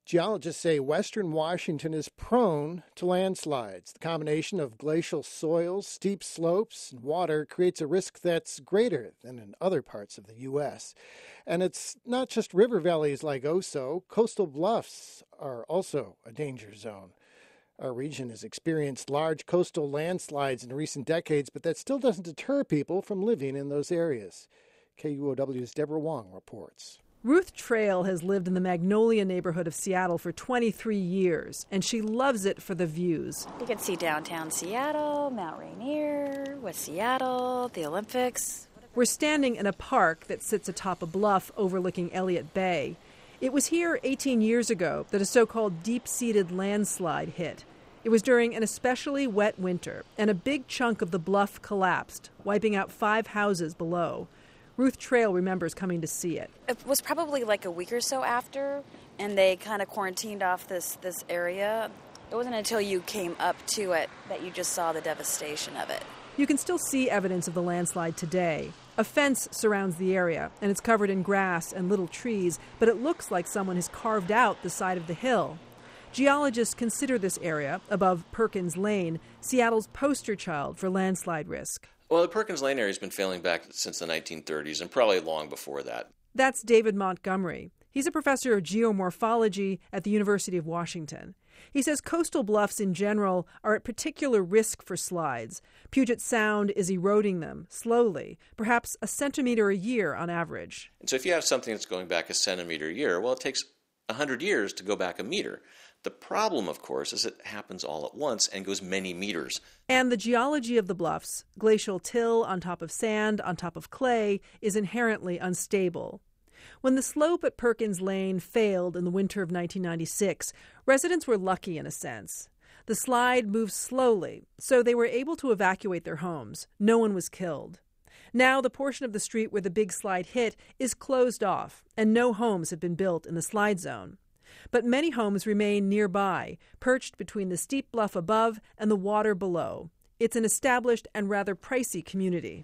Geologists say western Washington is prone to landslides. The combination of glacial soils, steep slopes, and water creates a risk that's greater than in other parts of the U.S. And it's not just river valleys like Oso. Coastal bluffs are also a danger zone. Our region has experienced large coastal landslides in recent decades, but that still doesn't deter people from living in those areas. KUOW's Deborah Wong reports. Ruth Trail has lived in the Magnolia neighborhood of Seattle for 23 years, and she loves it for the views. You can see downtown Seattle, Mount Rainier, West Seattle, the Olympics. We're standing in a park that sits atop a bluff overlooking Elliott Bay. It was here 18 years ago that a so-called deep-seated landslide hit. It was during an especially wet winter, and a big chunk of the bluff collapsed, wiping out 5 houses below. Ruth Trail remembers coming to see it. It was probably like a week or so after, and they kind of quarantined off this area. It wasn't until you came up to it that you just saw the devastation of it. You can still see evidence of the landslide today. A fence surrounds the area, and it's covered in grass and little trees, but it looks like someone has carved out the side of the hill. Geologists consider this area, above Perkins Lane, Seattle's poster child for landslide risk. Well, the Perkins Lane area has been failing back since the 1930s and probably long before that. That's David Montgomery. He's a professor of geomorphology at the University of Washington. He says coastal bluffs in general are at particular risk for slides. Puget Sound is eroding them slowly, perhaps a centimeter a year on average. And so if you have something that's going back a centimeter a year, well, it takes 100 years to go back a meter. The problem, of course, is it happens all at once and goes many meters. And the geology of the bluffs, glacial till on top of sand, on top of clay, is inherently unstable. When the slope at Perkins Lane failed in the winter of 1996, residents were lucky in a sense. The slide moved slowly, so they were able to evacuate their homes. No one was killed. Now the portion of the street where the big slide hit is closed off, and no homes have been built in the slide zone. But many homes remain nearby, perched between the steep bluff above and the water below. It's an established and rather pricey community.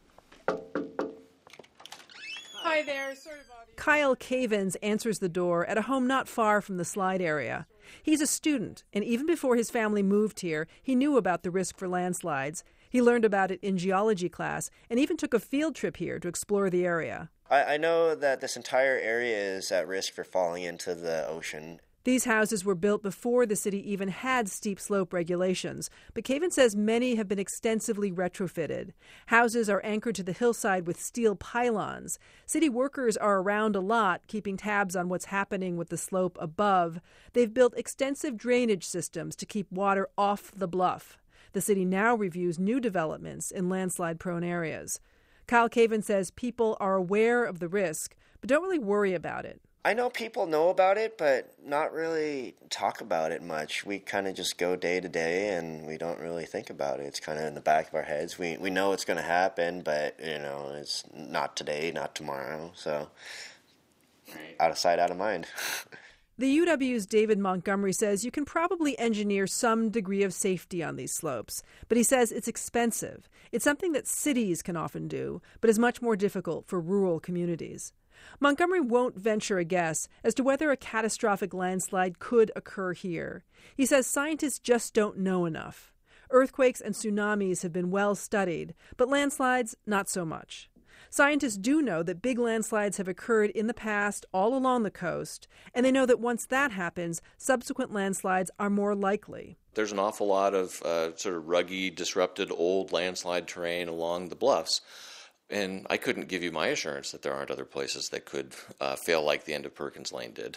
Hi there, sorry about you. Kyle Cavins answers the door at a home not far from the slide area. He's a student, and even before his family moved here, he knew about the risk for landslides. He learned about it in geology class and even took a field trip here to explore the area. I know that this entire area is at risk for falling into the ocean. These houses were built before the city even had steep slope regulations, but Cavins says many have been extensively retrofitted. Houses are anchored to the hillside with steel pylons. City workers are around a lot, keeping tabs on what's happening with the slope above. They've built extensive drainage systems to keep water off the bluff. The city now reviews new developments in landslide-prone areas. Kyle Cavins says people are aware of the risk, but don't really worry about it. I know people know about it, but not really talk about it much. We kind of just go day to day, and we don't really think about it. It's kind of in the back of our heads. We know it's going to happen, but, it's not today, not tomorrow. So, out of sight, out of mind. The UW's David Montgomery says you can probably engineer some degree of safety on these slopes, but he says it's expensive. It's something that cities can often do, but is much more difficult for rural communities. Montgomery won't venture a guess as to whether a catastrophic landslide could occur here. He says scientists just don't know enough. Earthquakes and tsunamis have been well studied, but landslides, not so much. Scientists do know that big landslides have occurred in the past all along the coast, and they know that once that happens, subsequent landslides are more likely. There's an awful lot of sort of ruggy, disrupted, old landslide terrain along the bluffs. And I couldn't give you my assurance that there aren't other places that could fail like the end of Perkins Lane did.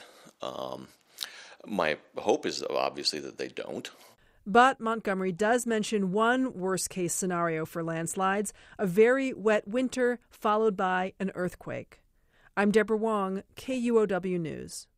My hope is obviously that they don't. But Montgomery does mention one worst-case scenario for landslides, a very wet winter followed by an earthquake. I'm Deborah Wong, KUOW News.